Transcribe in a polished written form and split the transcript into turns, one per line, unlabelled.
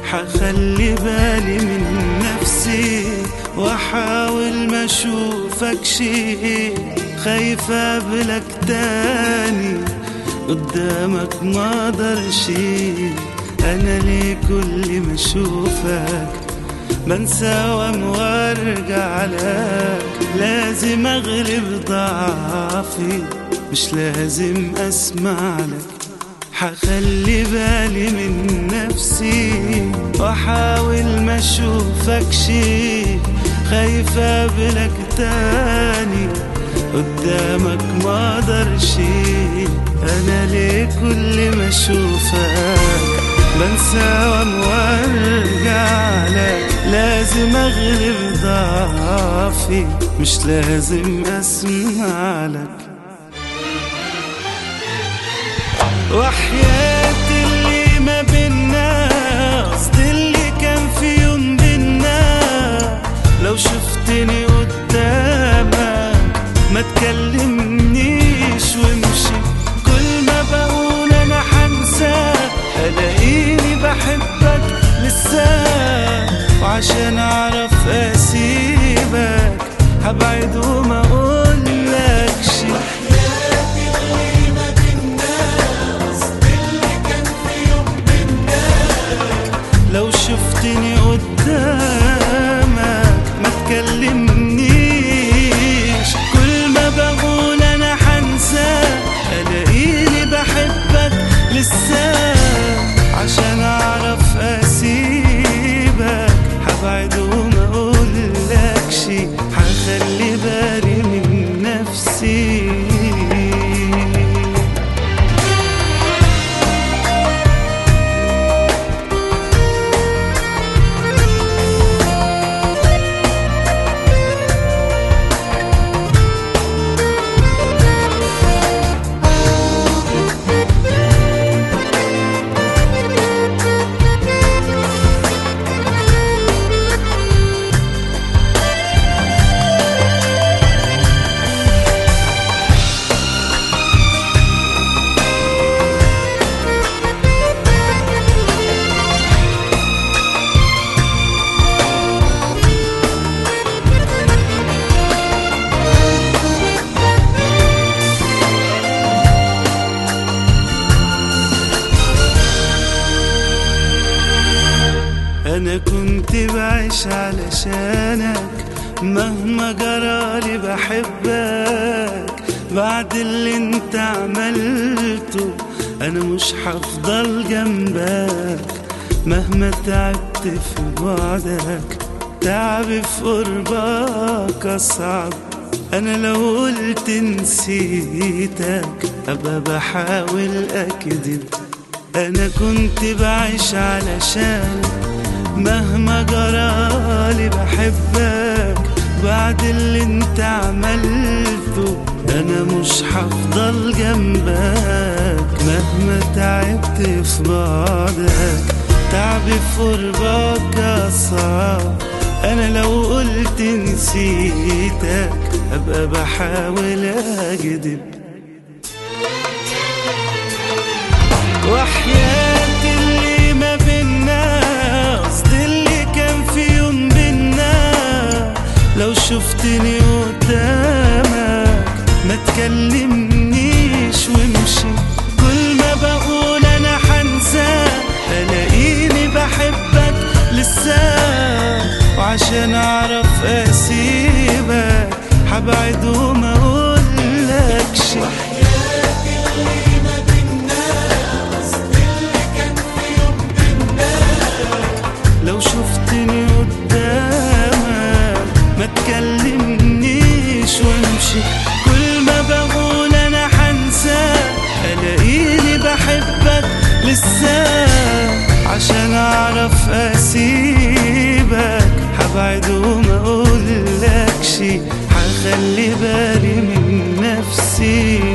حخلي بالي من نفسي واحاول ما اشوفك شي، خايفة اقابلك تاني قدامك ما اقدرش. انا ليه كل ما اشوفك بنسى وارجع لك، لازم اغلب ضعفي مش لازم اسمع لك. حخلي بالي من نفسي واحاول ما اشوفك شي، خايفة اقابلك تاني قدامك ما اقدرش. انا ليه كل ما اشوفك بنسى وارجع لك، لازم اغلب ضعفي مش لازم اسمع لك. وحياة اللي ما بينا قصدي اللي كان في يوم بينا، لو شفتني قدامك ما تكلمنيش وامشي، كل ما بقول انا حنساك الاقيني بحبك لسه، وعشان اعرف اسيبك هبعد وما اقولكش. لو شفتني قدامك ما تكلمنيش، كل ما بقول انا حنساك الاقيني بحبك لسه، عشان اعرف اسيبك هبعد وما اقولكش. حخلي بالي من نفسي. أنا كنت بعيش علشانك مهما جرالي بحبك، بعد اللي انت عملته أنا مش هفضل جنبك، مهما تعبت في بعدك تعبي في قربك أصعب. أنا لو قلت نسيتك أبقى بحاول أكذب، أنا كنت بعيش علشانك مهما جرالي بحبك، بعد اللي انت عملته انا مش هفضل جنبك، مهما تعبت في بعدك تعبي في قربك أصعب. انا لو قلت نسيتك ابقى بحاول اكذب. وحياة اللي ما بينا قصدي اللي كان في يوم بينا، لو شفتني قدامك ما تكلمنيش وامشي، كل ما بقول انا حنساك الاقيني بحبك لسه، وعشان اعرف اسيبك هبعد وما اقولكش. لو شفتني قدامك ما تكلمنيش وامشي، كل ما بقول انا حنساك الاقيني بحبك لسه، عشان اعرف اسيبك هبعد وما اقولكش. حخلي بالي من نفسي.